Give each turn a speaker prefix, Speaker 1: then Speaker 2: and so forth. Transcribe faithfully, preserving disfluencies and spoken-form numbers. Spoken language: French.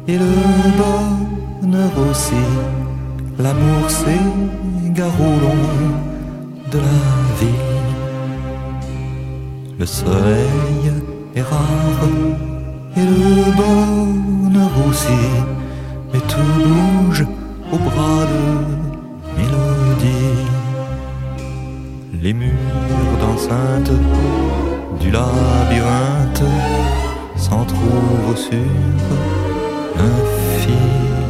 Speaker 1: et le bonheur aussi. L'amour s'égare au long de la vie. Le soleil est rare et le bonheur aussi, mais tout bouge au bras de mélodie. Les murs d'enceinte du labyrinthe s'entr'ouvrent sur un fil.